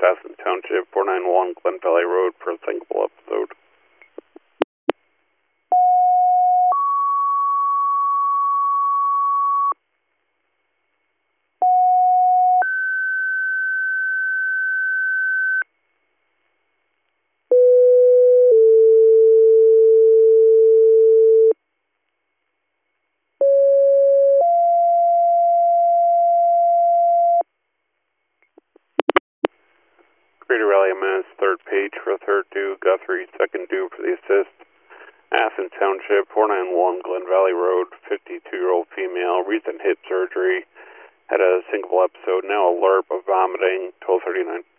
Athens Township, 491 Glen Valley Road for a thinkable episode. Greater Raleigh Minutes, third page for a third due, Guthrie, second due for the assist. Athens Township, 491 Glen Valley Road, 52-year-old female, recent hip surgery, had a syncopal episode, now alert of vomiting, 12:39.